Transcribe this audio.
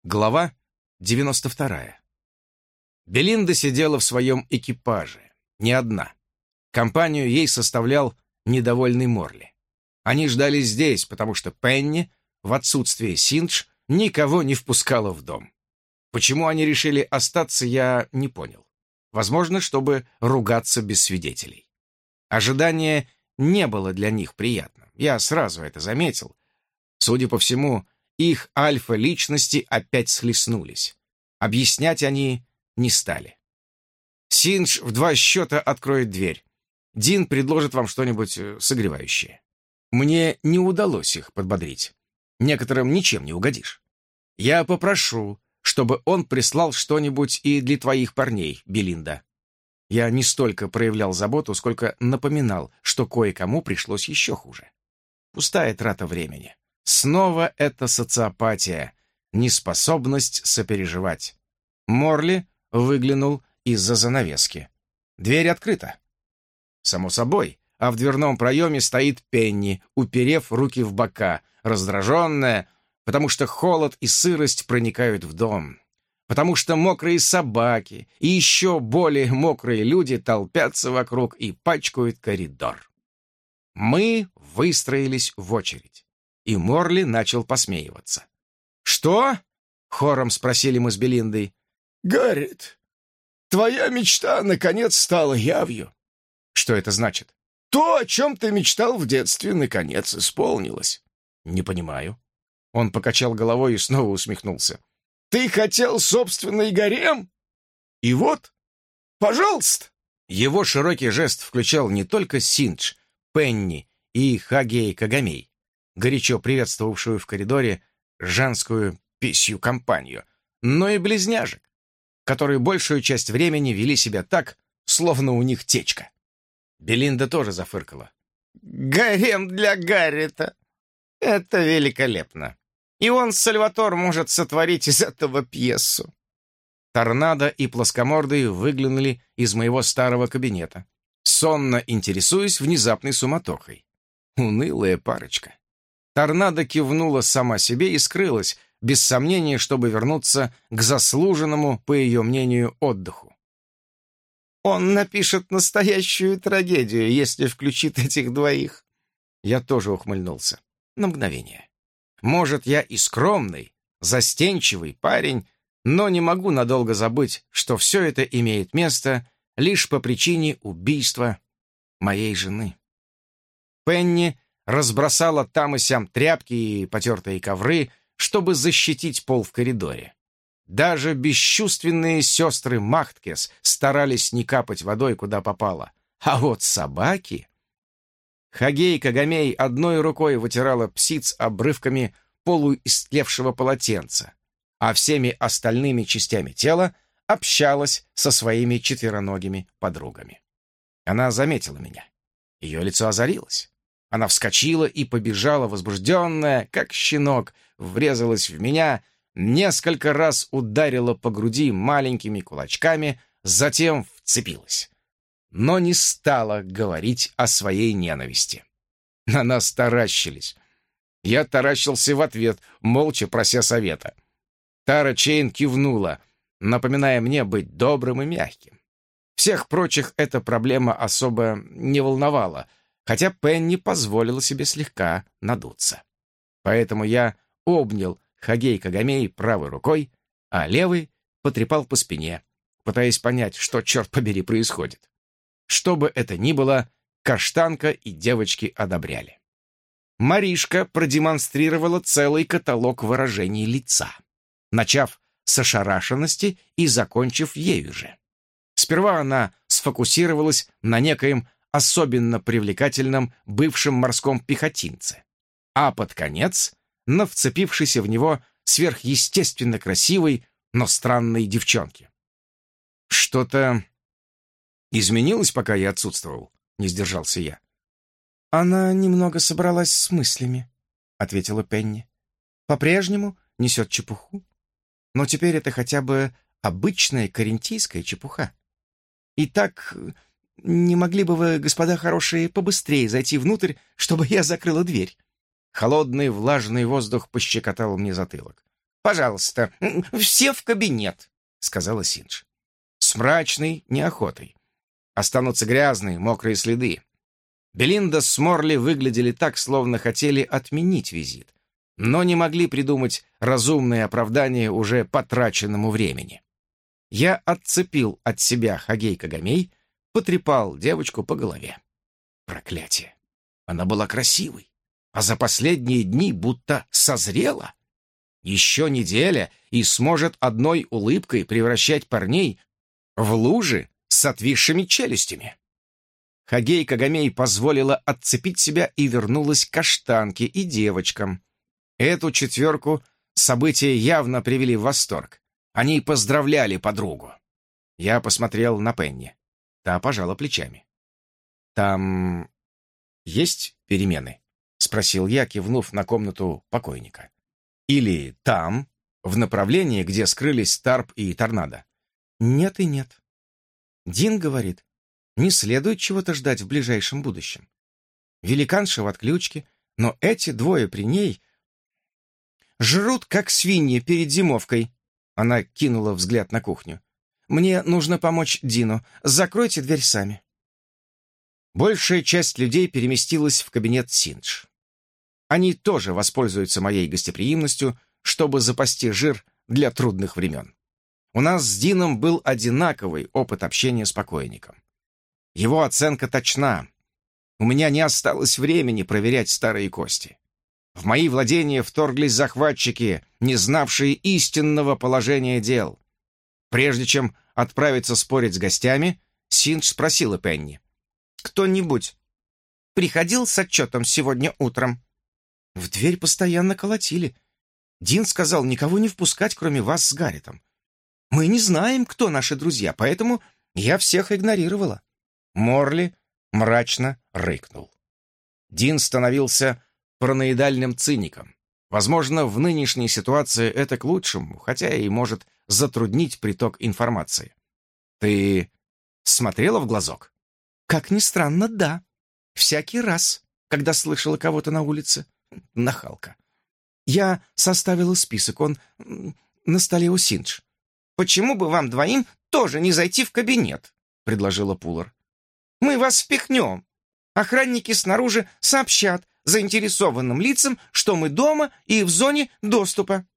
Глава 92. Белинда сидела в своем экипаже, не одна. Компанию ей составлял недовольный Морли. Они ждали здесь, потому что Пенни, в отсутствие Синдж, никого не впускала в дом. Почему они решили остаться, я не понял. Возможно, чтобы ругаться без свидетелей. Ожидание не было для них приятным. Я сразу это заметил. Судя по всему, их альфа-личности опять схлестнулись. Объяснять они не стали. Синдж в 2 счета откроет дверь. Дин предложит вам что-нибудь согревающее. Мне не удалось их подбодрить. Некоторым ничем не угодишь. Я попрошу, чтобы он прислал что-нибудь и для твоих парней, Белинда. Я не столько проявлял заботу, сколько напоминал, что кое-кому пришлось еще хуже. Пустая трата времени. Снова эта социопатия, неспособность сопереживать. Морли выглянул из-за занавески. Дверь открыта. Само собой, а в дверном проеме стоит Пенни, уперев руки в бока, раздраженная, потому что холод и сырость проникают в дом, потому что мокрые собаки и еще более мокрые люди толпятся вокруг и пачкают коридор. Мы выстроились в очередь. И Морли начал посмеиваться. «Что?» — хором спросили мы с Белиндой. «Гаррет, твоя мечта, наконец, стала явью». «Что это значит?» «То, о чем ты мечтал в детстве, наконец исполнилось». «Не понимаю». Он покачал головой и снова усмехнулся. «Ты хотел собственный гарем? И вот, пожалуйста». Его широкий жест включал не только Синдж, Пенни и Хагей Кагамей, горячо приветствовавшую в коридоре женскую писью компанию, но и близняшек, которые большую часть времени вели себя так, словно у них течка. Белинда тоже зафыркала. «Гарем для Гаррета! Это великолепно! И он, Сальватор, может сотворить из этого пьесу!» Торнадо и Плоскомордый выглянули из моего старого кабинета, сонно интересуясь внезапной суматохой. Унылая парочка. Торнадо кивнула сама себе и скрылась, без сомнения, чтобы вернуться к заслуженному, по ее мнению, отдыху. «Он напишет настоящую трагедию, если включит этих двоих». Я тоже ухмыльнулся. На мгновение. Может, я и скромный, застенчивый парень, но не могу надолго забыть, что все это имеет место лишь по причине убийства моей жены. Пенни разбросала там и сям тряпки и потертые ковры, чтобы защитить пол в коридоре. Даже бесчувственные сестры Махткес старались не капать водой, куда попало. А вот собаки... Хагей Кагамей одной рукой вытирала псиц обрывками полуистлевшего полотенца, а всеми остальными частями тела общалась со своими четвероногими подругами. Она заметила меня. Ее лицо озарилось. Она вскочила и побежала, возбужденная, как щенок, врезалась в меня, несколько раз ударила по груди маленькими кулачками, затем вцепилась. Но не стала говорить о своей ненависти. На нас таращились. Я таращился в ответ, молча прося совета. Тара Чейн кивнула, напоминая мне быть добрым и мягким. Всех прочих эта проблема особо не волновала, хотя Пенни позволила себе слегка надуться. Поэтому я обнял Хагей Кагамей правой рукой, а левый потрепал по спине, пытаясь понять, что, черт побери, происходит. Что бы это ни было, Каштанка и девочки одобряли. Маришка продемонстрировала целый каталог выражений лица, начав с ошарашенности и закончив ею же. Сперва она сфокусировалась на некоем особенно привлекательном бывшем морском пехотинце, а под конец на вцепившейся в него сверхъестественно красивой, но странной девчонке. «Что-то изменилось, пока я отсутствовал?» — не сдержался я. «Она немного собралась с мыслями», — ответила Пенни. «По-прежнему несет чепуху, но теперь это хотя бы обычная карентийская чепуха. Итак, не могли бы вы, господа хорошие, побыстрее зайти внутрь, чтобы я закрыла дверь?» Холодный влажный воздух пощекотал мне затылок. пожалуйста, все в кабинет», — сказала Синдж. С мрачной неохотой. Останутся грязные, мокрые следы. Белинда с Морли выглядели так, словно хотели отменить визит, но не могли придумать разумное оправдание уже потраченному времени. Я отцепил от себя Хагей Кагамей, потрепал девочку по голове. Проклятие! Она была красивой, а за последние дни будто созрела. Еще неделя и сможет одной улыбкой превращать парней в лужи с отвисшими челюстями. Хагей Кагамей позволила отцепить себя и вернулась к каштанке и девочкам. Эту четверку события явно привели в восторг. Они поздравляли подругу. Я посмотрел на Пенни. Та пожала плечами. «Там есть перемены?» — спросил я, кивнув на комнату покойника. «Или там, в направлении, где скрылись Тарп и Торнадо?» «Нет и нет. Дин говорит, не следует чего-то ждать в ближайшем будущем. Великанша в отключке, но эти двое при ней жрут, как свиньи перед зимовкой». Она кинула взгляд на кухню. «Мне нужно помочь Дину. Закройте дверь сами». Большая часть людей переместилась в кабинет Синдж. Они тоже воспользуются моей гостеприимностью, чтобы запасти жир для трудных времен. У нас с Дином был одинаковый опыт общения с покойником. Его оценка точна. У меня не осталось времени проверять старые кости. В мои владения вторглись захватчики, не знавшие истинного положения дел. Прежде чем отправиться спорить с гостями, Синдж спросила Пенни. «Кто-нибудь приходил с отчетом сегодня утром?» В дверь постоянно колотили. Дин сказал никого не впускать, кроме вас с Гарретом. Мы не знаем, кто наши друзья, поэтому я всех игнорировала. Морли мрачно рыкнул. Дин становился параноидальным циником. Возможно, в нынешней ситуации это к лучшему, хотя и может затруднить приток информации. Ты смотрела в глазок? Как ни странно, да. Всякий раз, когда слышала кого-то на улице. Нахалка. Я составила список, он на столе у Синдж. «Почему бы вам двоим тоже не зайти в кабинет?» — предложила Пулар. «Мы вас впихнем. Охранники снаружи сообщат заинтересованным лицам, что мы дома и в зоне доступа».